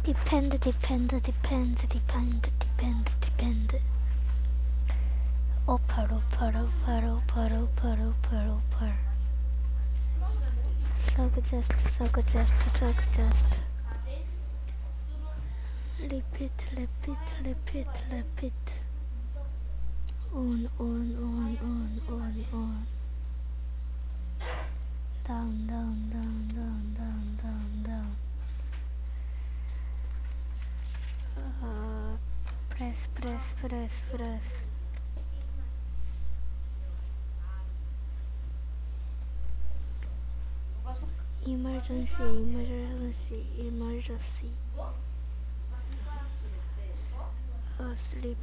Depend. Opal. Suggest. Repeat. On. Down. Press. Emergency. Sleep.